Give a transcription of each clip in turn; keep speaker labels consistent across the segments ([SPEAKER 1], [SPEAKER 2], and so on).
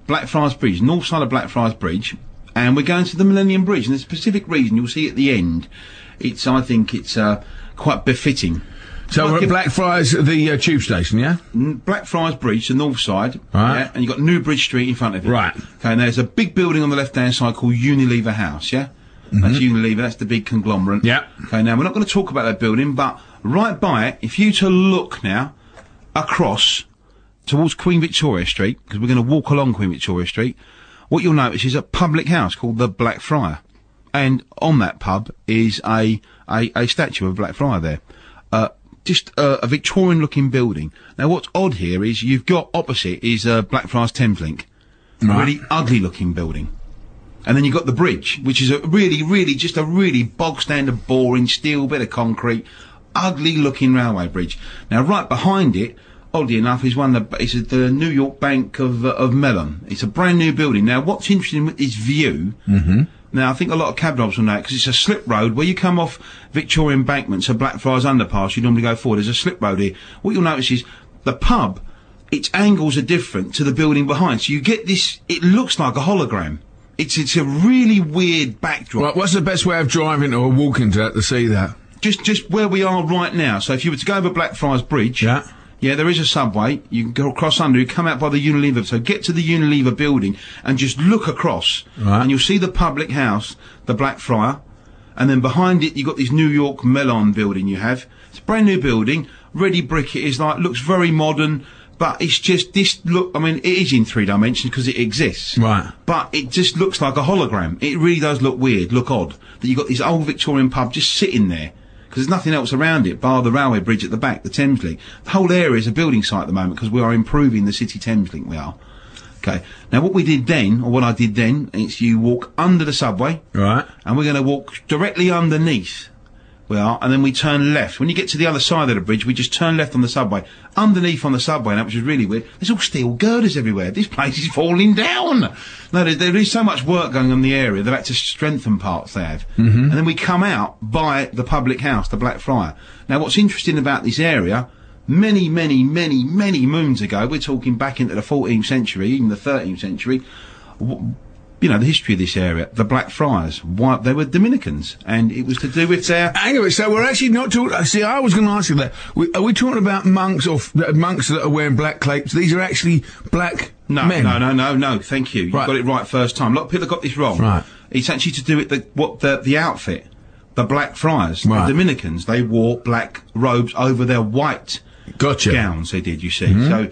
[SPEAKER 1] Blackfriars Bridge, north side of Blackfriars Bridge, and we're going to the Millennium Bridge, and there's a specific reason you'll see at the end. I think it's quite befitting.
[SPEAKER 2] So we're at Blackfriars, the tube station, yeah?
[SPEAKER 1] Blackfriars Bridge, the north side,
[SPEAKER 2] right.
[SPEAKER 1] Yeah, and you've got New Bridge Street in front of it.
[SPEAKER 2] Right.
[SPEAKER 1] Okay, and there's a big building on the left-hand side called Unilever House, yeah? That's Unilever, that's the big conglomerate.
[SPEAKER 2] Yeah.
[SPEAKER 1] Okay, now we're not going to talk about that building, but right by it, if you to look now across towards Queen Victoria Street, because we're going to walk along Queen Victoria Street, what you'll notice is a public house called the Blackfriar. And on that pub is a statue of Blackfriar there. Just a Victorian-looking building. Now, what's odd here is you've got opposite is Blackfriars Thameslink, a really ugly-looking building, and then you've got the bridge, which is a really bog-standard, boring steel bit of concrete, ugly-looking railway bridge. Now, right behind it, oddly enough, is the New York Bank of Mellon. It's a brand new building. Now, what's interesting with this view. Now, I think a lot of cab drivers will know it, because it's a slip road. Where you come off Victoria Embankment to Blackfriars Underpass, you normally go forward. There's a slip road here. What you'll notice is the pub, its angles are different to the building behind. So you get this, it looks like a hologram. It's a really weird backdrop.
[SPEAKER 2] Right, what's the best way of driving or walking to see that?
[SPEAKER 1] Just where we are right now. So if you were to go over Blackfriars Bridge... Yeah, there is a subway. You can go across under, you come out by the Unilever. So get to the Unilever building and just look across.
[SPEAKER 2] Right.
[SPEAKER 1] And you'll see the public house, the Blackfriar. And then behind it, you've got this New York Mellon building you have. It's a brand new building. Ready brick it is, looks very modern. But it's just this look, I mean, it is in 3 dimensions because it exists.
[SPEAKER 2] Right.
[SPEAKER 1] But it just looks like a hologram. It really does look weird, look odd. That you've got this old Victorian pub just sitting there. Because there's nothing else around it, bar the railway bridge at the back, the Thameslink. The whole area is a building site at the moment, because we are improving the city Thameslink, we are. Okay. Now, what I did then, is you walk under the subway.
[SPEAKER 2] Right.
[SPEAKER 1] And we're going to walk directly underneath. We are, and then we turn left. When you get to the other side of the bridge, we just turn left on the subway. Underneath on the subway, now, which is really weird, there's all steel girders everywhere. This place is falling down. No, there is so much work going on in the area, they've had to strengthen parts they have. And then we come out by the public house, the Blackfriar. Now, what's interesting about this area, many moons ago, we're talking back into the 14th century, even the 13th century, you know, the history of this area, the Blackfriars, they were Dominicans, and it was to do with their...
[SPEAKER 2] Hang on, so we're actually not talking... See, I was going to ask you that. Are we talking about monks or monks that are wearing black capes? These are actually black men?
[SPEAKER 1] No, thank you. You got it right first time. A lot of people have got this wrong.
[SPEAKER 2] Right.
[SPEAKER 1] It's actually to do with the outfit. The Blackfriars, the Dominicans, they wore black robes over their white gowns, they did, you see. So,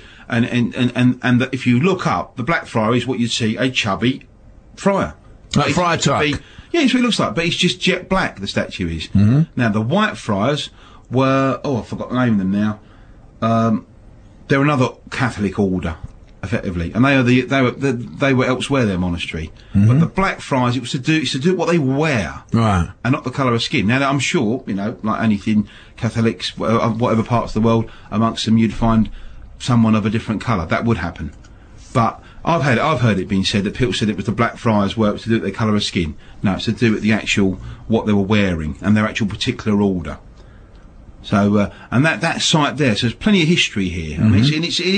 [SPEAKER 1] and if you look up, the Blackfriar is what you'd see, a chubby friar.
[SPEAKER 2] Like Friar Tuck.
[SPEAKER 1] Yeah, it's what it looks like, but it's just jet black, the statue is. Now, the White Friars were... Oh, I forgot the name of them now. They're another Catholic order, effectively. And they were elsewhere, their monastery. But the Black Friars, it's to do what they wear. Right. And not the colour of skin. Now, I'm sure, you know, like anything, Catholics, whatever parts of the world, amongst them, you'd find someone of a different colour. That would happen. But... I've heard it being said that people said it was the Blackfriars' work to do with their colour of skin. No, it's to do with the actual, what they were wearing, and their actual particular order. So, and that site there, so there's plenty of history here. I mean,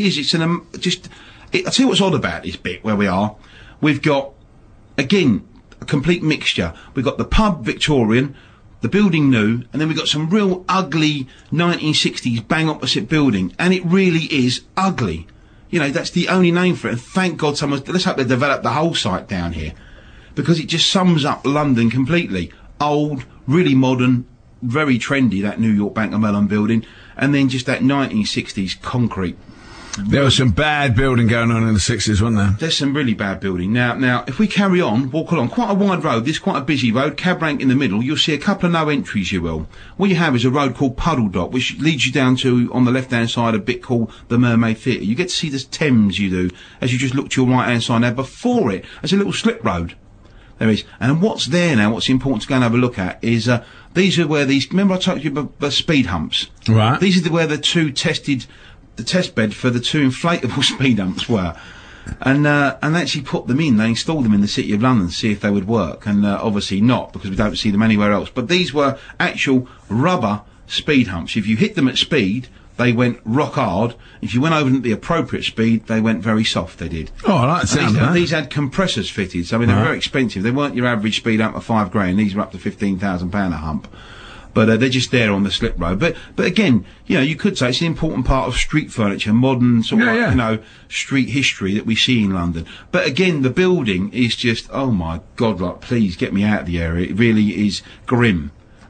[SPEAKER 1] I'll tell you what's odd about this bit where we are. We've got, again, a complete mixture. We've got the pub Victorian, the building new, and then we've got some real ugly 1960s bang opposite building, and it really is ugly. You know, that's the only name for it, and thank God let's hope they develop the whole site down here, because it just sums up London completely. Old, really modern, very trendy, that New York Bank of Mellon building, and then just that 1960s concrete.
[SPEAKER 2] There was some bad building going on in the 60s, wasn't there?
[SPEAKER 1] There's some really bad building. Now, if we carry on, walk along, quite a wide road, this is quite a busy road, cab rank in the middle, you'll see a couple of no entries, you will. What you have is a road called Puddle Dock, which leads you down to, on the left-hand side, a bit called the Mermaid Theatre. You get to see the Thames, you do, as you just look to your right-hand side. Now, before it, there's a little slip road. There is. And what's there now, what's important to go and have a look at, is, these are where remember I told you about the speed humps?
[SPEAKER 2] Right.
[SPEAKER 1] These are where the test bed for the 2 inflatable speed humps were, and actually put them in. They installed them in the City of London to see if they would work, and obviously not, because we don't see them anywhere else. But these were actual rubber speed humps. If you hit them at speed, they went rock hard. If you went over them at the appropriate speed, they went very soft, they did.
[SPEAKER 2] Oh, I like the sound of that.
[SPEAKER 1] These had compressors fitted, so I mean, they're very expensive. They weren't your average speed up to £5,000. These were up to £15,000 a hump. But they're just there on the slip road. But again, you know, you could say it's an important part of street furniture, modern sort of, you know, street history that we see in London. But again, the building is just, oh my God, like, please get me out of the area. It really is grim.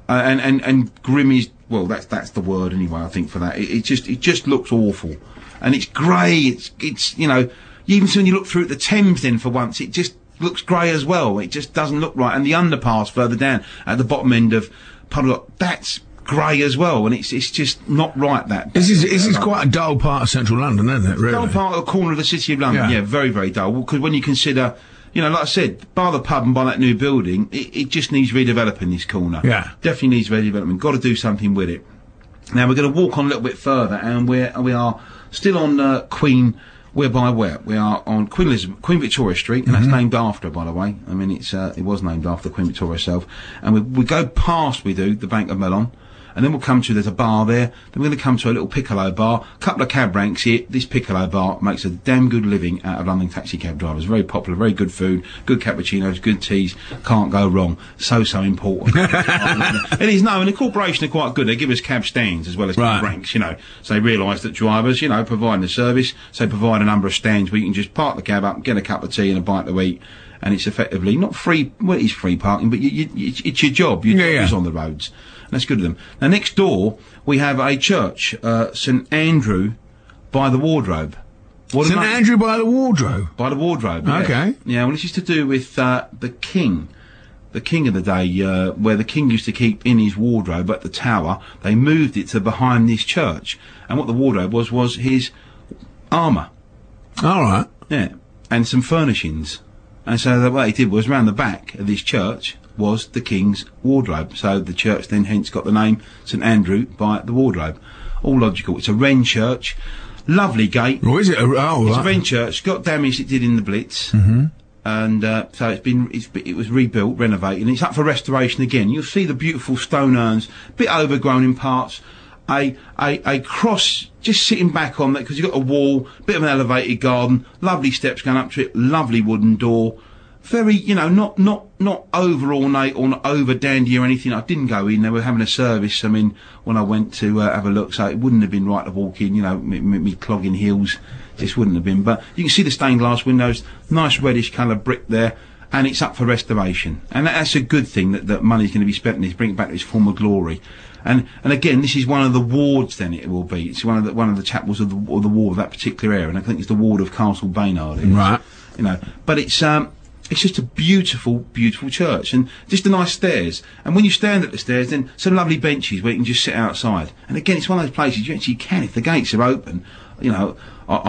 [SPEAKER 1] And grim is, well, that's the word anyway, I think, for that. It just looks awful. And it's grey, it's, you know, even when you look through at the Thames then for once, it just looks grey as well. It just doesn't look right. And the underpass further down at the bottom end of Puddle, that's grey as well, and it's just not right. This
[SPEAKER 2] is quite a dull part of central London, isn't it? Really?
[SPEAKER 1] Dull part of the corner of the city of London. Yeah, very, very dull. Because when you consider, you know, like I said, by the pub and by that new building, it just needs redeveloping, this corner.
[SPEAKER 2] Yeah,
[SPEAKER 1] definitely needs redevelopment. Got to do something with it. Now we're going to walk on a little bit further, and we are still on Queen. We are on Queen Victoria Street, and that's named after her, by the way. I mean, it was named after Queen Victoria herself. And we go past, the Bank of Mellon, and then we'll come to, there's a bar there, then we're going to come to a little piccolo bar, couple of cab ranks here. This piccolo bar makes a damn good living out of London taxi cab drivers. Very popular, very good food, good cappuccinos, good teas, can't go wrong. So important. It is, no, and the corporation are quite good. They give us cab stands as well as cab ranks, you know. So they realise that drivers, you know, providing the service, so they provide a number of stands where you can just park the cab up, get a cup of tea and a bite to eat. And it's effectively not free, well, it is free parking, but it's your job. Your job is on the roads. And that's good of them. Now, next door, we have a church, St Andrew by the Wardrobe.
[SPEAKER 2] St Andrew by the Wardrobe?
[SPEAKER 1] By the Wardrobe, yeah.
[SPEAKER 2] Okay.
[SPEAKER 1] Yeah, well, this is to do with the king of the day, where the king used to keep in his wardrobe at the tower. They moved it to behind this church. And what the wardrobe was his armour.
[SPEAKER 2] All right.
[SPEAKER 1] Yeah, and some furnishings. And so what he did was, round the back of this church was the king's wardrobe. So the church then hence got the name St Andrew by the Wardrobe. All logical. It's a Wren church. Lovely gate.
[SPEAKER 2] Oh, is it?
[SPEAKER 1] It's a Wren church. Got damage it did in the Blitz. And so it was rebuilt, renovated, and it's up for restoration again. You'll see the beautiful stone urns, a bit overgrown in parts. A cross just sitting back on that, because you've got a wall, bit of an elevated garden, lovely steps going up to it, lovely wooden door. Very, you know, not over ornate or not over dandy or anything. I didn't go in. They were having a service. I mean, when I went to have a look, so it wouldn't have been right to walk in. You know, me clogging heels, just wouldn't have been. But you can see the stained glass windows, nice reddish colour brick there, and it's up for restoration. And that's a good thing that money's going to be spent on this, bring it back to its former glory. And again, this is one of the wards. Then it will be. It's one of the chapels of the ward of that particular area, and I think it's the ward of Castle Baynard.
[SPEAKER 2] Right.
[SPEAKER 1] You know, but it's just a beautiful, beautiful church, and just the nice stairs. And when you stand at the stairs, then some lovely benches where you can just sit outside. And again, it's one of those places you actually can, if the gates are open. You know,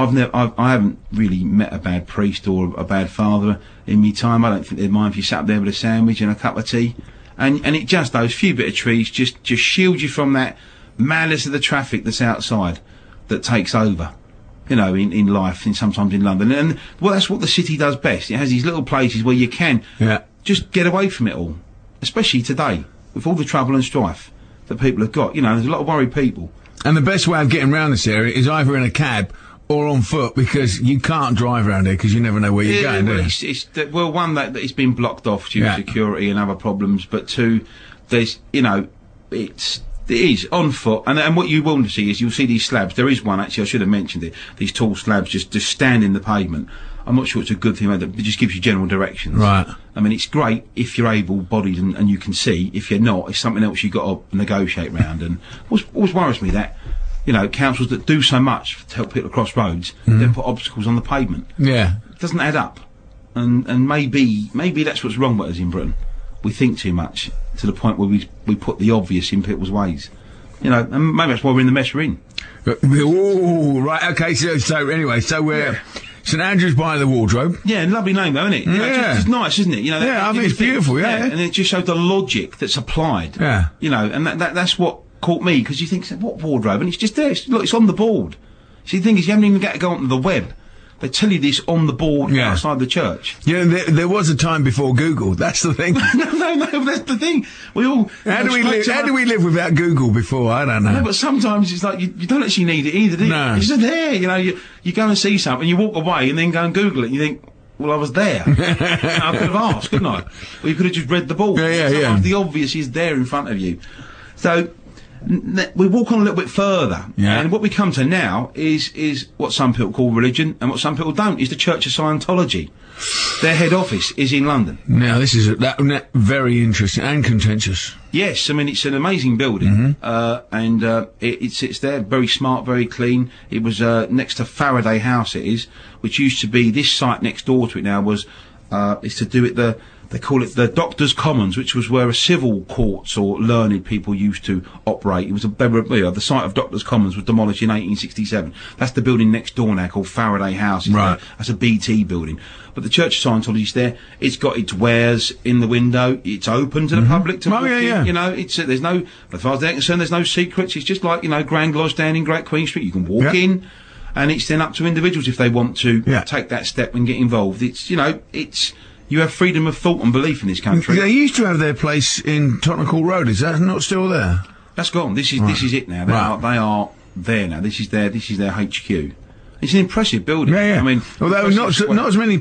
[SPEAKER 1] I haven't really met a bad priest or a bad father in me time. I don't think they'd mind if you sat up there with a sandwich and a cup of tea. And it just, those few bit of trees just shield you from that madness of the traffic that's outside that takes over. You know, in life, and sometimes in London. And, well, that's what the city does best. It has these little places where you can just get away from it all. Especially today, with all the trouble and strife that people have got. You know, there's a lot of worried people.
[SPEAKER 2] And the best way of getting around this area is either in a cab or on foot, because you can't drive around here because you never know where you're going, do you?
[SPEAKER 1] Well, one, that it's been blocked off due to security and other problems, but two, there's, you know, it is on foot, and what you will see is you'll see these slabs. There is one, actually, I should have mentioned it. These tall slabs just stand in the pavement. I'm not sure it's a good thing, but it just gives you general directions.
[SPEAKER 2] Right.
[SPEAKER 1] I mean, it's great if you're able-bodied and you can see. If you're not, it's something else you've got to negotiate round. And always worries me that, you know, councils that do so much to help people across roads, then put obstacles on the pavement.
[SPEAKER 2] Yeah.
[SPEAKER 1] It doesn't add up. And maybe that's what's wrong with us in Britain. We think too much, to the point where we put the obvious in people's ways. You know, and maybe that's why we're in the mess we're in.
[SPEAKER 2] Oh, right, okay, so anyway, so we're St Andrews by the Wardrobe.
[SPEAKER 1] Yeah, lovely name though, isn't it? You know, it's just nice, isn't it? You know,
[SPEAKER 2] I think it's beautiful,
[SPEAKER 1] and it just showed the logic that's applied.
[SPEAKER 2] Yeah.
[SPEAKER 1] You know, and that's what caught me, because you think, what wardrobe? And it's just there, look, it's on the board. See, the thing is, you haven't even got to go onto the web They tell you this on the board
[SPEAKER 2] Yeah.
[SPEAKER 1] outside the church.
[SPEAKER 2] Yeah, there was a time before Google. That's the thing.
[SPEAKER 1] no, that's the thing. We all...
[SPEAKER 2] How do we live without Google before? I don't know.
[SPEAKER 1] No, but sometimes it's like you don't actually need it either, do you?
[SPEAKER 2] No.
[SPEAKER 1] It's just there, you know. You go and see something, you walk away, and then go and Google it, and you think, well, I was there. I could have asked, couldn't I? Or you could have just read the board.
[SPEAKER 2] Yeah.
[SPEAKER 1] Sometimes the obvious is there in front of you. So we walk on a little bit further,
[SPEAKER 2] Yeah.
[SPEAKER 1] and what we come to now is what some people call religion, and what some people don't, is the Church of Scientology. Their head office is in London.
[SPEAKER 2] Now, this is that very interesting and contentious.
[SPEAKER 1] Yes, I mean, it's an amazing building, and it sits there, very smart, very clean. It was next to Faraday House, it is, which used to be, this site next door to it now was, is to do with they call it the Doctors' Commons, which was where a civil courts or learned people used to operate. It was the site of Doctors' Commons was demolished in 1867. That's the building next door now called Faraday House.
[SPEAKER 2] Right.
[SPEAKER 1] That's a BT building. But the Church of Scientology's there. It's got its wares in the window. It's open to the public to walk in. You know, there's no, as far as they're concerned, there's no secrets. It's just like, you know, Grand Lodge down in Great Queen Street. You can walk in, and it's then up to individuals if they want to take that step and get involved. It's, you know, you have freedom of thought and belief in this country.
[SPEAKER 2] They used to have their place in Tottenham Court Road. Is that not still there?
[SPEAKER 1] That's gone. This is it now. They are there now. This is their HQ. It's an impressive building.
[SPEAKER 2] Yeah.
[SPEAKER 1] I mean,
[SPEAKER 2] although not as many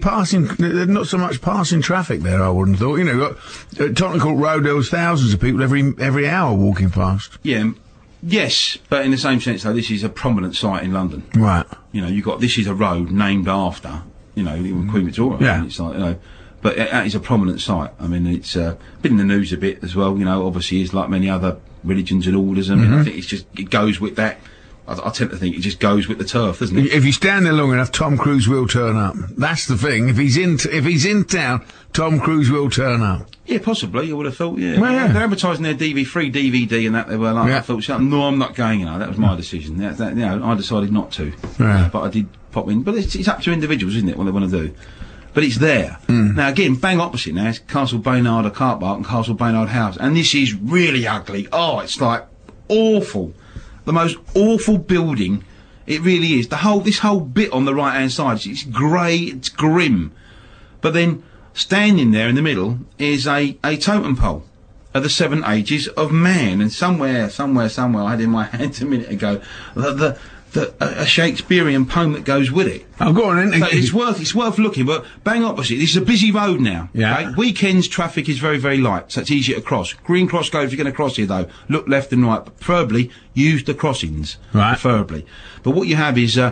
[SPEAKER 2] not so much passing traffic there. I wouldn't have thought. You know, at Tottenham Court Road there was thousands of people every hour walking past.
[SPEAKER 1] Yeah. Yes, but in the same sense though, this is a prominent site in London.
[SPEAKER 2] Right.
[SPEAKER 1] You know, this is a road named after, you know, Queen Victoria.
[SPEAKER 2] Yeah.
[SPEAKER 1] It's like, you know, but that is a prominent site. I mean, it's been in the news a bit as well. You know, obviously, it's like many other religions and orders. I mean, I think it goes with that. I tend to think it just goes with the turf, doesn't it?
[SPEAKER 2] If you stand there long enough, Tom Cruise will turn up. That's the thing. If he's in town, Tom Cruise will turn up.
[SPEAKER 1] Yeah, possibly. I would have thought. Yeah,
[SPEAKER 2] Well, yeah.
[SPEAKER 1] They're advertising their free DVD and that. They were like, I thought, no, I'm not going. You know, that was my decision. You know, I decided not to.
[SPEAKER 2] Yeah.
[SPEAKER 1] But I did pop in. But it's up to individuals, isn't it, what they want to do? But it's there. Now, again, bang opposite now is Castle Baynard car park and Castle Baynard House. And this is really ugly. Oh, it's like awful. The most awful building. It really is. This whole bit on the right-hand side, it's grey, it's grim. But then, standing there in the middle is a totem pole of the 7 ages of man. And somewhere, I had in my hand a minute ago, a Shakespearean poem that goes with it.
[SPEAKER 2] Oh, go on then.
[SPEAKER 1] So it's worth looking, but bang opposite. This is a busy road now.
[SPEAKER 2] Yeah.
[SPEAKER 1] Okay? Weekends traffic is very, very light, so it's easier to cross. Green cross go if you're going to cross here though. Look left and right, but preferably use the crossings.
[SPEAKER 2] Right.
[SPEAKER 1] Preferably. But what you have is,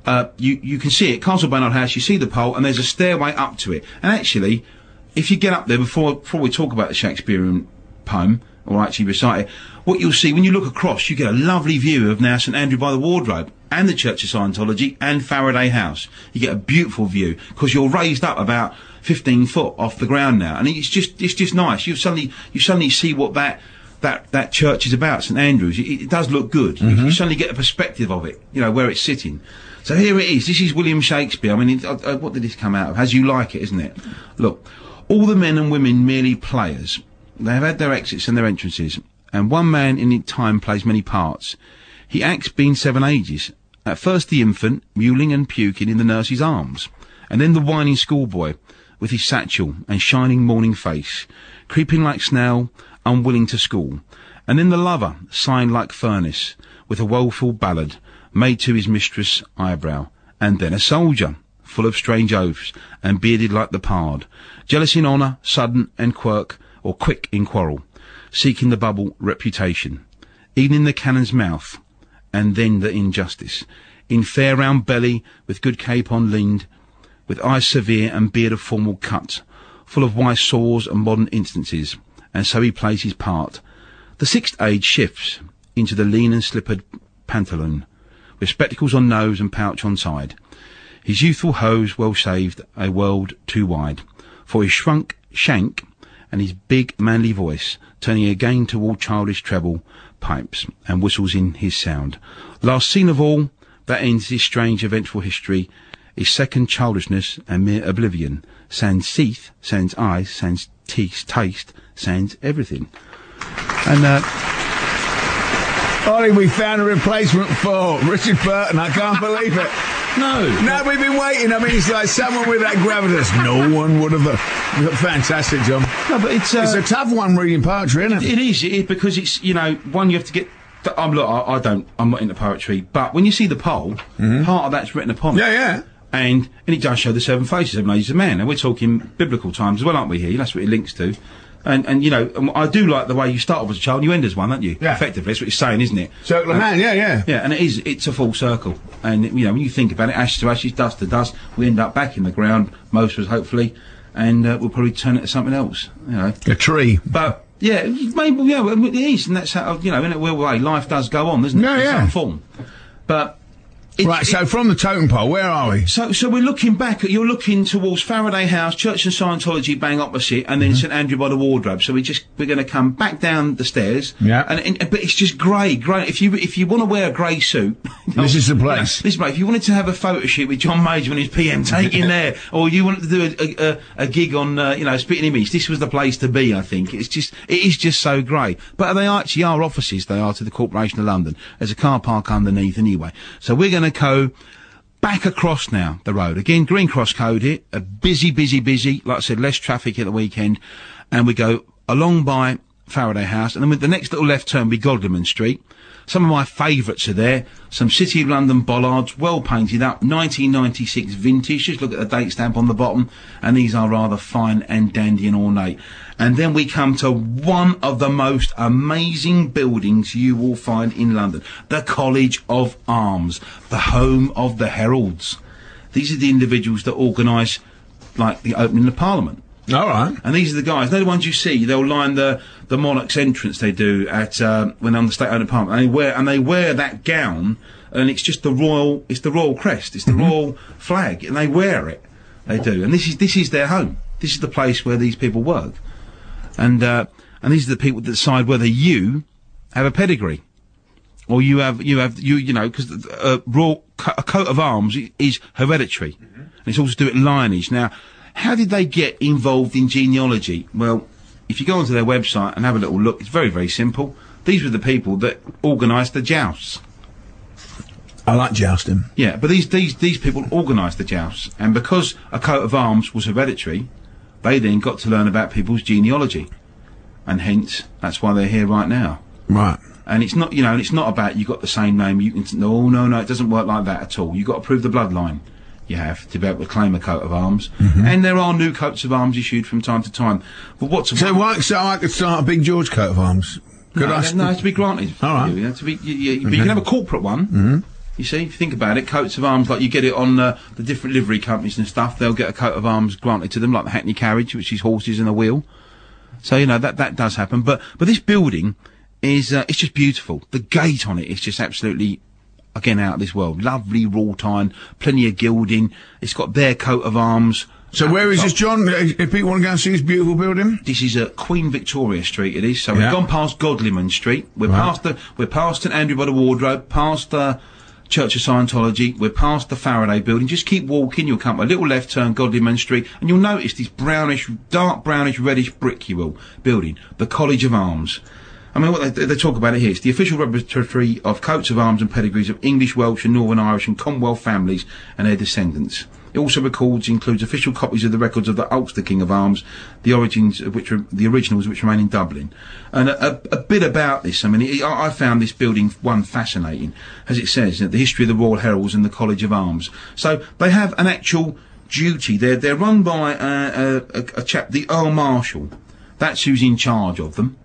[SPEAKER 1] you can see it, Castle Baynard House, you see the pole, and there's a stairway up to it. And actually, if you get up there before we talk about the Shakespearean poem, or actually recite it, what you'll see when you look across, you get a lovely view of now St Andrew by the Wardrobe and the Church of Scientology and Faraday House. You get a beautiful view because you're raised up about 15 foot off the ground now, and it's just nice. You suddenly see what that church is about, St Andrews. It does look good. You suddenly get a perspective of it, you know, where it's sitting. So here it is. This is William Shakespeare. I mean, what did this come out of? As You Like It, isn't it? Look, all the men and women merely players. They have had their exits and their entrances, and one man in time plays many parts. He acts being 7 ages. At first the infant, mewling and puking in the nurse's arms, and then the whining schoolboy, with his satchel and shining morning face, creeping like snail, unwilling to school, and then the lover, sighing like furnace, with a woeful ballad, made to his mistress' eyebrow, and then a soldier, full of strange oaths, and bearded like the pard, jealous in honour, sudden and quirk, or quick in quarrel, seeking the bubble reputation, even in the cannon's mouth, and then the injustice, in fair round belly, with good capon leaned, with eyes severe and beard of formal cut, full of wise saws and modern instances, and so he plays his part. The 6th age shifts into the lean and slippered pantaloon, with spectacles on nose and pouch on side, his youthful hose well shaved, a world too wide, for his shrunk shank, and his big manly voice, turning again toward childish treble, pipes, and whistles in his sound. Last scene of all, that ends this strange eventful history, is second childishness and mere oblivion. Sans teeth, sans eyes, sans taste, sans everything. And,
[SPEAKER 2] Ollie, we found a replacement for Richard Burton. I can't believe it. No, we've been waiting. I mean, it's like someone with that gravitas. No one would have. Fantastic, John.
[SPEAKER 1] No, but it's
[SPEAKER 2] a tough one reading poetry, isn't it?
[SPEAKER 1] It is because it's, you know, one you have to get. I'm not into poetry, but when you see the poll, part of that's written upon it.
[SPEAKER 2] Yeah.
[SPEAKER 1] And it does show the 7 faces of Moses of man. And we're talking biblical times as well, aren't we, here? That's what it links to. And you know, I do like the way you start off as a child and you end as one, don't you?
[SPEAKER 2] Yeah.
[SPEAKER 1] Effectively, that's what it's saying, isn't it?
[SPEAKER 2] Circle of man, yeah.
[SPEAKER 1] Yeah, and it's a full circle. And, you know, when you think about it, ashes to ashes, dust to dust, we end up back in the ground, most of us, hopefully, and we'll probably turn it to something else, you know.
[SPEAKER 2] A tree.
[SPEAKER 1] But, yeah, maybe, yeah, it is, and that's how, you know, in a weird way, life does go on, doesn't it?
[SPEAKER 2] Yeah,
[SPEAKER 1] in
[SPEAKER 2] yeah.
[SPEAKER 1] some form. But...
[SPEAKER 2] Right, so from the totem pole, where are we?
[SPEAKER 1] So we're looking back. You're looking towards Faraday House, Church and Scientology, bang opposite, and then St Andrew by the Wardrobe. So we're going to come back down the stairs.
[SPEAKER 2] Yeah.
[SPEAKER 1] But it's just grey. If you want to wear a grey suit,
[SPEAKER 2] this is the place.
[SPEAKER 1] This place. If you wanted to have a photo shoot with John Major and his PM, take in there, or you wanted to do a gig on Spitting Image, this was the place to be. I think it is just so grey. But they actually are offices. They are to the Corporation of London. There's a car park underneath anyway. So we're going to go back across now the road. Again, Green Cross code here. A busy. Like I said, less traffic at the weekend. And we go along by Faraday House. And then with the next little left turn, be Godleman Street. Some of my favourites are there. Some City of London bollards, well painted up, 1996 vintage. Just look at the date stamp on the bottom. And these are rather fine and dandy and ornate. And then we come to one of the most amazing buildings you will find in London. The College of Arms. The home of the Heralds. These are the individuals that organise, like, the opening of Parliament.
[SPEAKER 2] All right.
[SPEAKER 1] And these are the guys. They're the ones you see. They'll line the monarch's entrance. They do at when on the state-owned Parliament. And they wear that gown, and it's just the royal. It's the royal crest. It's the royal flag, and they wear it. They do. And this is their home. This is the place where these people work. And these are the people that decide whether you have a pedigree, or you know, because a coat of arms is hereditary, and it's also to do with lineage. Now, how did they get involved in genealogy? Well, if you go onto their website and have a little look, it's very, very simple. These were the people that organised the jousts.
[SPEAKER 2] I like jousting.
[SPEAKER 1] Yeah, but these people organised the jousts, and because a coat of arms was hereditary, they then got to learn about people's genealogy, and hence that's why they're here right now.
[SPEAKER 2] Right.
[SPEAKER 1] And it's not, you know, and it's not about you got the same name. You can no, it doesn't work like that at all. You got to prove the bloodline. You have to be able to claim a coat of arms, and there are new coats of arms issued from time to time. But so
[SPEAKER 2] I could start a Big George coat of arms?
[SPEAKER 1] No, it has to be granted.
[SPEAKER 2] All right.
[SPEAKER 1] You have to be, but you can have a corporate one. You see, if you think about it, coats of arms, like you get it on the different livery companies and stuff, they'll get a coat of arms granted to them, like the Hackney Carriage, which is horses and a wheel. So, you know, that does happen. But this building is, it's just beautiful. The gate on it is just absolutely, again, out of this world. Lovely wrought iron, plenty of gilding. It's got their coat of arms.
[SPEAKER 2] So where is this, John? If people want to go and see this beautiful building?
[SPEAKER 1] This is Queen Victoria Street, it is. So we've gone past Godleman Street. We're past St Andrew by the Wardrobe, past Church of Scientology. We're past the Faraday Building. Just keep walking. You'll come a little left turn, Godleman Street, and you'll notice this dark brownish, reddish brick, you will, building. The College of Arms. I mean, what they talk about it here. It's the official repository of coats of arms and pedigrees of English, Welsh and Northern Irish and Commonwealth families and their descendants. It also includes official copies of the records of the Ulster King of Arms, the originals which remain in Dublin. And a bit about this. I mean, I found this building, fascinating, as it says, the history of the Royal Heralds and the College of Arms. So they have an actual duty. They're run by a chap, the Earl Marshal. That's who's in charge of them.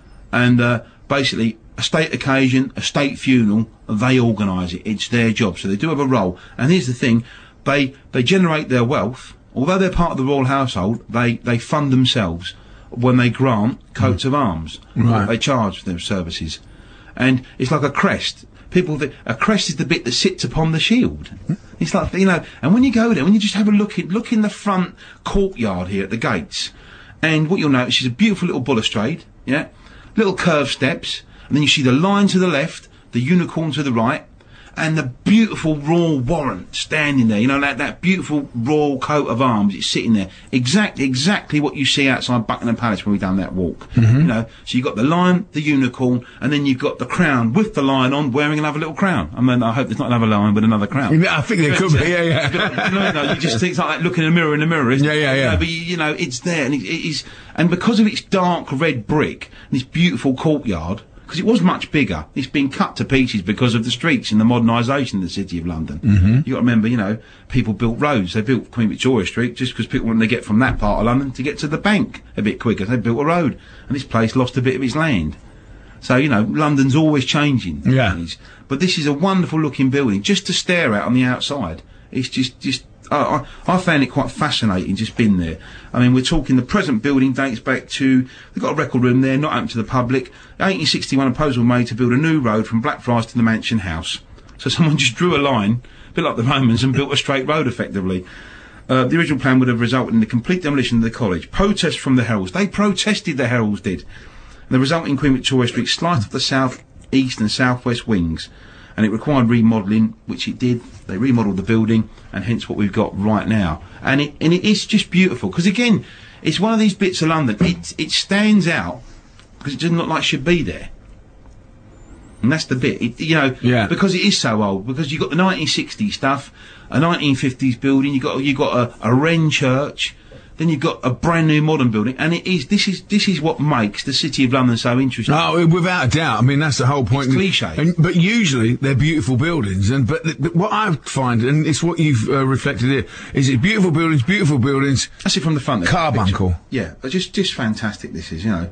[SPEAKER 1] And basically, a state occasion, a state funeral, they organise it. It's their job. So they do have a role. And here's the thing. They generate their wealth. Although they're part of the royal household, they fund themselves when they grant coats of arms.
[SPEAKER 2] Right.
[SPEAKER 1] They charge for their services. And it's like a crest. A crest is the bit that sits upon the shield. It's like, you know, and when you go there, when you just have a look in the front courtyard here at the gates, and what you'll notice is a beautiful little balustrade, yeah, little curved steps, and then you see the lion to the left, the unicorn to the right, and the beautiful royal warrant standing there, you know, that beautiful royal coat of arms, it's sitting there. Exactly what you see outside Buckingham Palace when we've done that walk. You know, so you've got the lion, the unicorn, and then you've got the crown with the lion on, wearing another little crown. I mean, I hope there's not another lion with another crown.
[SPEAKER 2] Yeah, I think there could be, yeah.
[SPEAKER 1] You just think it's like looking in a mirror, isn't it?
[SPEAKER 2] Yeah.
[SPEAKER 1] You know, but you know, it's there, and it is, and because of its dark red brick, and this beautiful courtyard, because it was much bigger, it's been cut to pieces because of the streets and the modernisation of the City of London. You've got to remember, you know, people built roads. They built Queen Victoria Street just because people wanted to get from that part of London to get to the bank a bit quicker. They built a road, and this place lost a bit of its land. So, you know, London's always changing.
[SPEAKER 2] Yeah.
[SPEAKER 1] But this is a wonderful looking building, just to stare at on the outside. It's just I found it quite fascinating, just been there. I mean, we're talking the present building dates back to, they've got a record room there, not open to the public. 1861, a proposal made to build a new road from Blackfriars to the Mansion House. So someone just drew a line, a bit like the Romans, and built a straight road effectively. The original plan would have resulted in the complete demolition of the college. Protests from the heralds. They protested, the heralds did. And the resulting Queen Victoria Street sliced off the south east and southwest wings, and it required remodelling, which it did. They remodelled the building, and hence what we've got right now. And it is just beautiful, because again, it's one of these bits of London. It stands out because it doesn't look like it should be there, and that's the bit. Because it is so old. Because you've got the 1960s stuff, a 1950s building. You've got a Wren church. Then you've got a brand new modern building, and this is what makes the City of London so interesting.
[SPEAKER 2] Oh, without a doubt. I mean, that's the whole point.
[SPEAKER 1] It's cliche.
[SPEAKER 2] But usually they're beautiful buildings, but what I find, and it's what you've reflected here, is it beautiful buildings.
[SPEAKER 1] That's it from the front.
[SPEAKER 2] Carbuncle.
[SPEAKER 1] Yeah, but just fantastic. This is, you know,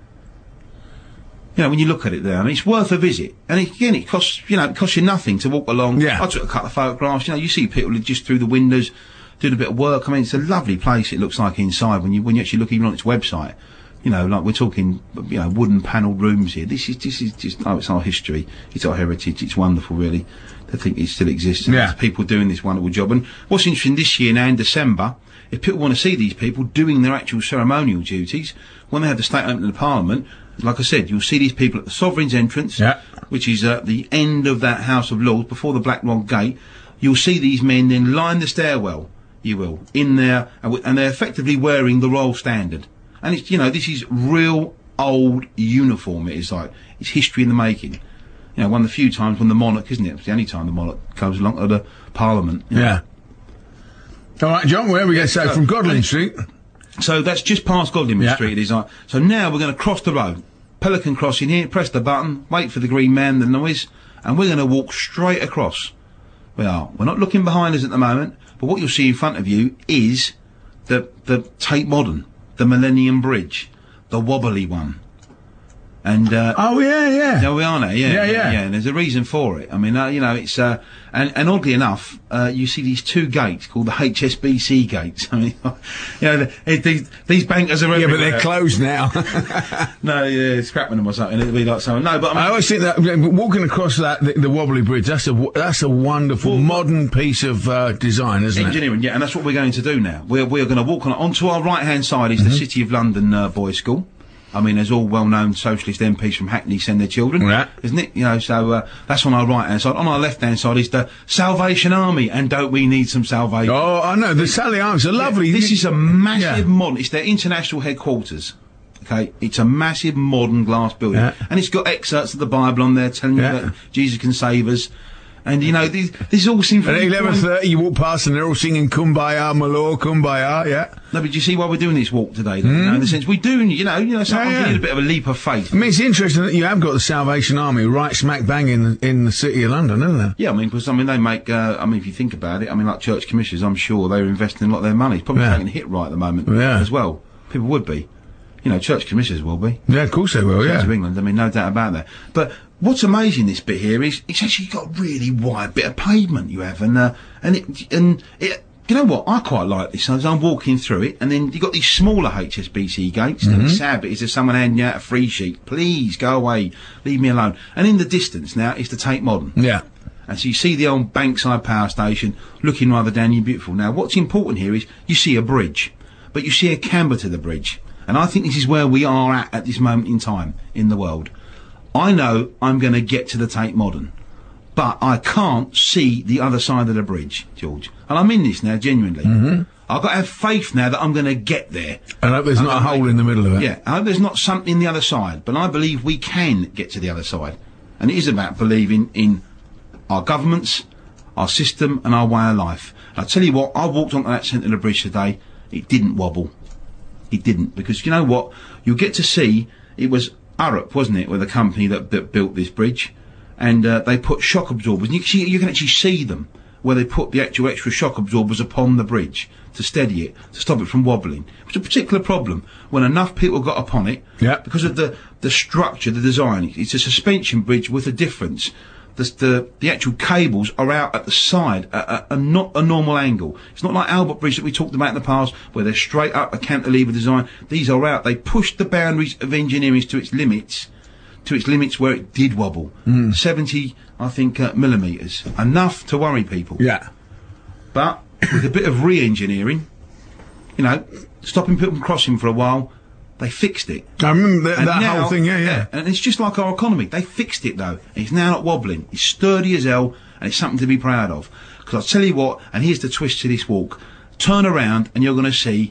[SPEAKER 1] when you look at it there, I mean, it's worth a visit. And it costs you nothing to walk along.
[SPEAKER 2] Yeah.
[SPEAKER 1] I took a couple of photographs. You know, you see people just through the windows doing a bit of work. I mean, it's a lovely place. It looks like inside when you actually look even on its website. You know, like we're talking, you know, wooden panelled rooms here. This is just it's our history. It's our heritage. It's wonderful, really. To think it still exists. And
[SPEAKER 2] Yeah.
[SPEAKER 1] there's people doing this wonderful job. And what's interesting this year now in December, if people want to see these people doing their actual ceremonial duties, when they have the state opening of Parliament, like I said, you'll see these people at the Sovereign's entrance,
[SPEAKER 2] Yeah.
[SPEAKER 1] which is at the end of that House of Lords before the Black Rod Gate. You'll see these men then line the stairwell. You will, in there, and they're effectively wearing the Royal Standard. And it's, you know, this is real old uniform. It is like, it's history in the making. You know, one of the few times when the monarch, isn't it? It's the only time the monarch comes along to the Parliament. You know?
[SPEAKER 2] Yeah. All right, John, where are we going? So from Godalming Street.
[SPEAKER 1] So that's just past Godalming
[SPEAKER 2] Yeah.
[SPEAKER 1] Street. It is like, so now we're going to cross the road. Pelican crossing here, press the button, wait for the green man, the noise, and we're going to walk straight across. We are. We're not looking behind us at the moment. But what you'll see in front of you is the Tate Modern, the Millennium Bridge, the wobbly one. And,
[SPEAKER 2] Oh, yeah.
[SPEAKER 1] there we are now, yeah.
[SPEAKER 2] Yeah.
[SPEAKER 1] And there's a reason for it. I mean, you know, it's, and oddly enough, you see these two gates called the HSBC gates. I mean, you know, these bankers are
[SPEAKER 2] Yeah, but
[SPEAKER 1] everywhere.
[SPEAKER 2] they're closed now.
[SPEAKER 1] No, yeah, scrapping them or something. It'll be like something. No, but I mean,
[SPEAKER 2] I always think that walking across the wobbly bridge, that's a wonderful modern piece of design, isn't it?
[SPEAKER 1] engineering, yeah, and that's what we're going to do now. We're going to walk onto our right-hand side is the City of London Boys' School. I mean, there's all well-known socialist MPs from Hackney send their children,
[SPEAKER 2] Yeah.
[SPEAKER 1] isn't it? You know, so that's on our right-hand side. On our left-hand side is the Salvation Army, and don't we need some salvation?
[SPEAKER 2] Oh, I know. The Sally Arms are lovely.
[SPEAKER 1] This is a massive
[SPEAKER 2] Yeah.
[SPEAKER 1] modern. It's their international headquarters. Okay, it's a massive modern glass building,
[SPEAKER 2] Yeah.
[SPEAKER 1] and it's got excerpts of the Bible on there telling
[SPEAKER 2] Yeah.
[SPEAKER 1] you that Jesus can save us. And you know, this all seems.
[SPEAKER 2] At 11:30, you walk past and they're all singing "Kumbaya, my lord, Kumbaya." Yeah.
[SPEAKER 1] No, but do you see why we're doing this walk today? Though, you know, in the sense we do, you know, sometimes
[SPEAKER 2] Yeah.
[SPEAKER 1] you need a bit of a leap of faith.
[SPEAKER 2] I mean, it's interesting that you have got the Salvation Army right smack bang in the city of London, isn't it?
[SPEAKER 1] Yeah, I mean, because they make. I mean, if you think about it, I mean, like church commissioners, I'm sure they're investing a lot of their money. It's probably
[SPEAKER 2] Yeah.
[SPEAKER 1] taking a hit right at the moment
[SPEAKER 2] Yeah.
[SPEAKER 1] as well. People would be. You know, church commissioners will be.
[SPEAKER 2] Yeah, of course they will.
[SPEAKER 1] Church
[SPEAKER 2] Yeah.
[SPEAKER 1] of England. I mean, no doubt about that. But what's amazing this bit here is it's actually got a really wide bit of pavement you have, and it. You know what? I quite like this. As I'm walking through it, and then you got these smaller HSBC gates. And the sad bit is there's someone handing you out a free sheet. Please go away, leave me alone. And in the distance now is the Tate Modern.
[SPEAKER 2] Yeah.
[SPEAKER 1] And so you see the old Bankside Power Station looking rather damn beautiful. Now, what's important here is you see a bridge, but you see a camber to the bridge. And I think this is where we are at this moment in time in the world. I know I'm going to get to the Tate Modern. but I can't see the other side of the bridge, George. And I'm in this now, genuinely. Mm-hmm. I've got to have faith now that I'm going to get there.
[SPEAKER 2] And I hope there's not a hole in the middle of it.
[SPEAKER 1] Yeah, I hope there's not something in the other side, but I believe we can get to the other side. And it is about believing in our governments, our system and our way of life. And I tell you what, I walked onto that centre of the bridge today, it didn't wobble. It didn't, because you know what? You'll get to see, it was Arup, wasn't it, with the company that built this bridge, and they put shock absorbers, and you can actually see them, where they put the actual extra shock absorbers upon the bridge to steady it, to stop it from wobbling. It was a particular problem when enough people got upon it, because of the structure, the design. It's a suspension bridge with a difference. The actual cables are out at the side, at not a normal angle. It's not like Albert Bridge that we talked about in the past, where they're straight up a cantilever design. These are out. They pushed the boundaries of engineering to its limits where it did wobble. 70, I think, millimetres. Enough to worry people.
[SPEAKER 2] Yeah.
[SPEAKER 1] But with a bit of re-engineering, you know, stopping people from crossing for a while, they fixed it.
[SPEAKER 2] I remember that
[SPEAKER 1] now,
[SPEAKER 2] whole thing, yeah.
[SPEAKER 1] And it's just like our economy. They fixed it, though. It's now not wobbling. It's sturdy as hell, and it's something to be proud of. Because I'll tell you what, and here's the twist to this walk. Turn around, and you're going to see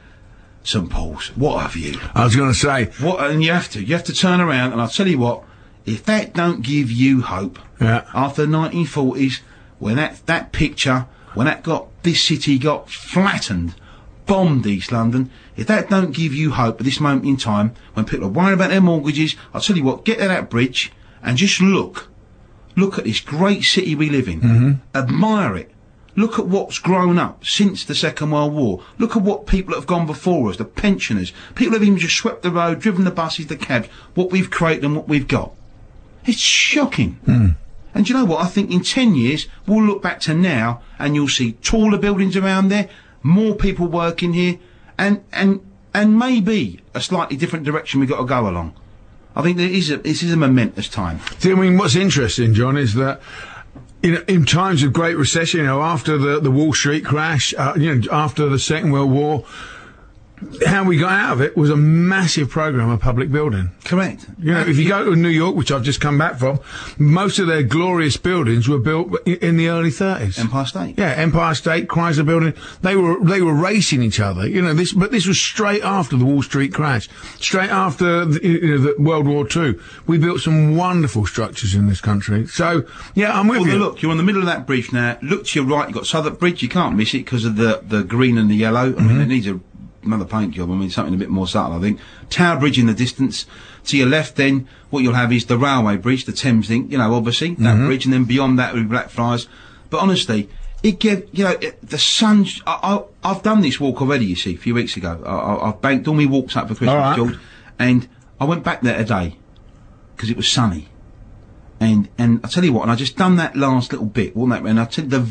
[SPEAKER 1] St Paul's. What have you?
[SPEAKER 2] I was going to say.
[SPEAKER 1] What? And you have to turn around, and I'll tell you what, if that don't give you hope, after the 1940s, when that picture, when this city got flattened, bombed East London, if that don't give you hope at this moment in time, when people are worried about their mortgages, I'll tell you what, get to that bridge and just look at this great city we live in. Admire it. Look at what's grown up since the Second World War. Look at what people that have gone before us, the pensioners, people have even just swept the road, driven the buses, the cabs, what we've created and what we've got. It's shocking. And you know what, I think in 10 years we'll look back to now and you'll see taller buildings around there, more people working here, and maybe a slightly different direction we've got to go along. I think this is a momentous time.
[SPEAKER 2] See, I mean, what's interesting, John, is that in times of great recession, after the Wall Street crash, after the Second World War, how we got out of it was a massive program of public building.
[SPEAKER 1] Correct.
[SPEAKER 2] If you go to New York, which I've just come back from, most of their glorious buildings were built in the early 30s.
[SPEAKER 1] Empire State.
[SPEAKER 2] Yeah, Empire State, Chrysler Building. They were racing each other. But this was straight after the Wall Street crash, straight after the World War II. We built some wonderful structures in this country. So yeah, I'm with you.
[SPEAKER 1] Look, you're in the middle of that bridge now. Look to your right. You've got Southwark Bridge. You can't miss it because of the green and the yellow. I mean, it needs another paint job. I mean, something a bit more subtle, I think. Tower Bridge in the distance. To your left, then, what you'll have is the railway bridge, the Thames link, obviously, that bridge, and then beyond that will be Blackfriars. But honestly, it gave, the sun. I've done this walk already, you see, a few weeks ago. I've banked all my walks up for Christmas, George, and I went back there today because it was sunny. And I tell you what, and I just done that last little bit, wasn't that? And I tell you,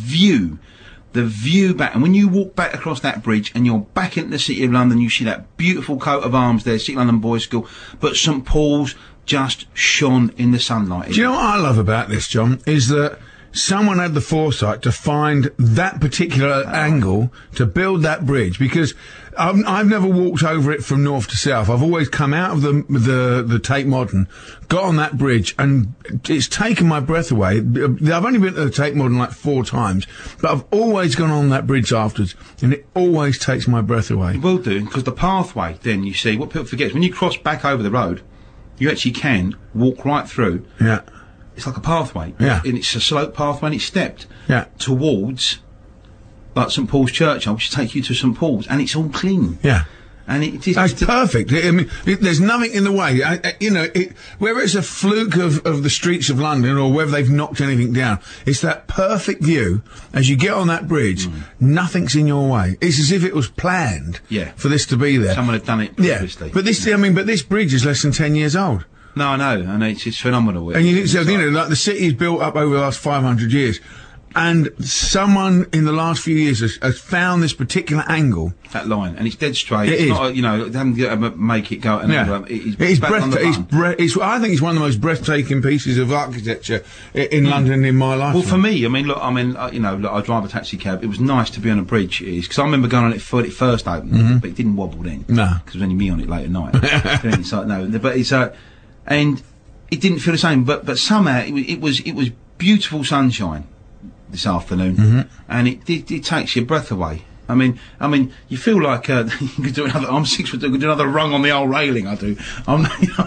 [SPEAKER 1] the view back, and when you walk back across that bridge and you're back into the City of London, you see that beautiful coat of arms there, City London Boys School, but St Paul's just shone in the sunlight.
[SPEAKER 2] Do you know what I love about this, John, is that someone had the foresight to find that particular angle to build that bridge, because I've never walked over it from north to south. I've always come out of the Tate Modern, got on that bridge, and it's taken my breath away. I've only been to the Tate Modern like 4 times, but I've always gone on that bridge afterwards, and it always takes my breath away.
[SPEAKER 1] It will do, because the pathway, then, you see, what people forget is when you cross back over the road, you actually can walk right through.
[SPEAKER 2] Yeah.
[SPEAKER 1] It's like a pathway.
[SPEAKER 2] Yeah.
[SPEAKER 1] And it's a slope pathway, and it's stepped.
[SPEAKER 2] Yeah.
[SPEAKER 1] Towards, like, St Paul's Church, which take you to St Paul's, and it's all clean.
[SPEAKER 2] Yeah.
[SPEAKER 1] And it's
[SPEAKER 2] perfect. I mean, there's nothing in the way. Whether it's a fluke of the streets of London or whether they've knocked anything down, it's that perfect view as you get on that bridge. Nothing's in your way. It's as if it was planned. For this to be there.
[SPEAKER 1] Someone had done it previously.
[SPEAKER 2] Yeah. But this bridge is less than 10 years old.
[SPEAKER 1] No, I know, and it's phenomenal.
[SPEAKER 2] And you think, like the city is built up over the last 500 years, and someone in the last few years has found this particular angle.
[SPEAKER 1] That line, and it's dead straight.
[SPEAKER 2] It
[SPEAKER 1] it's
[SPEAKER 2] is.
[SPEAKER 1] Not, they haven't got to make it go.
[SPEAKER 2] It's breathtaking. I think it's one of the most breathtaking pieces of architecture in London in my life.
[SPEAKER 1] Well, for me, I drive a taxi cab. It was nice to be on a bridge. It is, because I remember going on it when it first opened, but it didn't wobble then.
[SPEAKER 2] No,
[SPEAKER 1] because it was only me on it late at night. But it's and it didn't feel the same. But somehow it was beautiful sunshine this afternoon, and it takes your breath away. I mean, you feel like you could do another. I'm 6 foot 2. Could do another rung on the old railing. I do. I'm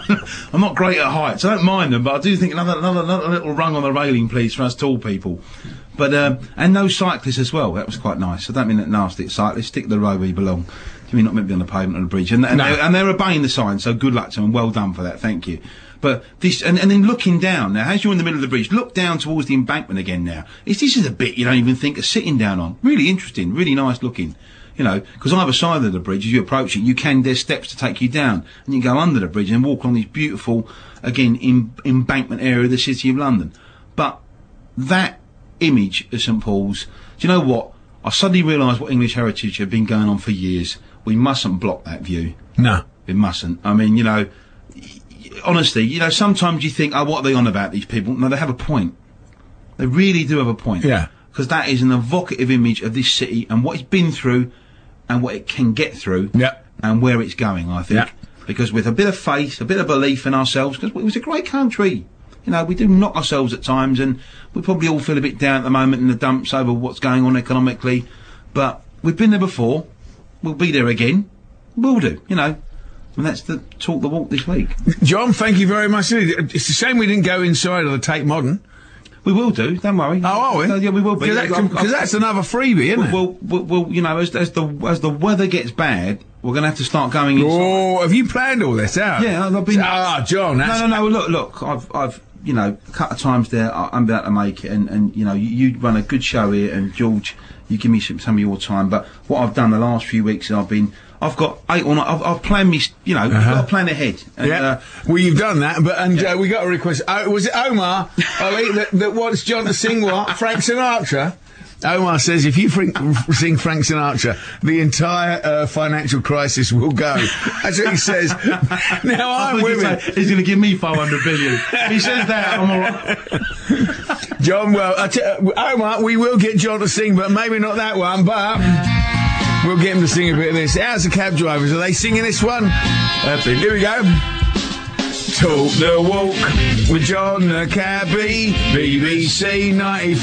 [SPEAKER 1] not great at heights. I don't mind them, but I do think another little rung on the railing, please, for us tall people. But and no cyclists as well. That was quite nice. I don't mean that nasty. Cyclists, stick to the road where you belong. You mean not meant to be on the pavement on the bridge, and they're obeying the sign. So good luck to them. Well done for that. Thank you. But this, and then looking down now, as you're in the middle of the bridge, look down towards the embankment again now. This is a bit you don't even think of sitting down on. Really interesting, really nice looking. You know, because either side of the bridge, as you approach it, there's steps to take you down. And you can go under the bridge and walk on this beautiful, again, embankment area of the City of London. But that image of St Paul's, do you know what? I suddenly realised what English heritage had been going on for years. We mustn't block that view.
[SPEAKER 2] No.
[SPEAKER 1] We mustn't. I mean, you know, honestly, you know, sometimes you think, oh, what are they on about, these people? No, they have a point. They really do have a point.
[SPEAKER 2] Yeah.
[SPEAKER 1] Because that is an evocative image of this city and what it's been through and what it can get through.
[SPEAKER 2] Yeah.
[SPEAKER 1] And where it's going, I think. Yeah. Because with a bit of faith, a bit of belief in ourselves, because it was a great country. You know, we do knock ourselves at times and we probably all feel a bit down at the moment in the dumps over what's going on economically. But we've been there before. We'll be there again. We'll do, you know. And that's the talk the walk this week.
[SPEAKER 2] John, thank you very much. It's a shame we didn't go inside of the Tate Modern.
[SPEAKER 1] We will do, don't worry.
[SPEAKER 2] Oh, are we?
[SPEAKER 1] Yeah, we will be.
[SPEAKER 2] Because that's another freebie, isn't it?
[SPEAKER 1] Well, you know, as the weather gets bad, we're going to have to start going inside.
[SPEAKER 2] Oh, have you planned all this out?
[SPEAKER 1] Yeah, I've been...
[SPEAKER 2] John, that's...
[SPEAKER 1] No, look, I've you know, a couple of times there, I'm about to make it, and you know, you run a good show here, and George, you give me some of your time, but what I've done the last few weeks is I've got 8 or 9, I've planned me, you know, I've got to plan ahead. And,
[SPEAKER 2] yeah, well, you've done that, but we got a request. Was it Omar, Ollie, that wants John to sing what? Frank Sinatra? Omar says if you sing Frank Sinatra, the entire financial crisis will go. That's what he says. Now I'm with him.
[SPEAKER 1] He's going to give me 500 billion. He says that, I'm all right.
[SPEAKER 2] John, well, Omar, we will get John to sing, but maybe not that one, but... we'll get him to sing a bit of this. How's the cab drivers? Are they singing this one? Here we go. Talk the Walk with John the Cabbie, BBC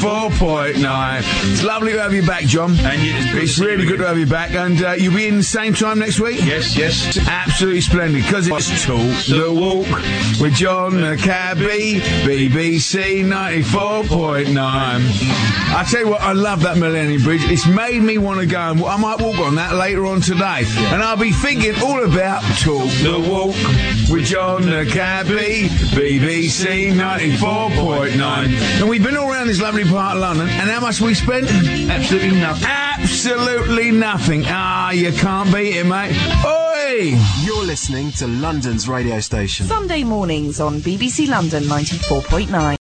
[SPEAKER 2] 94.9. It's lovely to have you back, John.
[SPEAKER 1] And
[SPEAKER 2] it's really good to have you back. And you'll be in the same time next week?
[SPEAKER 1] Yes.
[SPEAKER 2] Absolutely splendid, because it's Talk the Walk with John the Cabbie, BBC 94.9. I tell you what, I love that Millennium Bridge. It's made me want to go, and I might walk on that later on today. Yeah. And I'll be thinking all about Talk the Walk with John the Cabbie, BBC 94.9. And we've been all around this lovely part of London, and how much have we spent?
[SPEAKER 1] Absolutely nothing.
[SPEAKER 2] Absolutely nothing. You can't beat it, mate. Oi!
[SPEAKER 3] You're listening to London's radio station.
[SPEAKER 4] Sunday mornings on BBC London 94.9.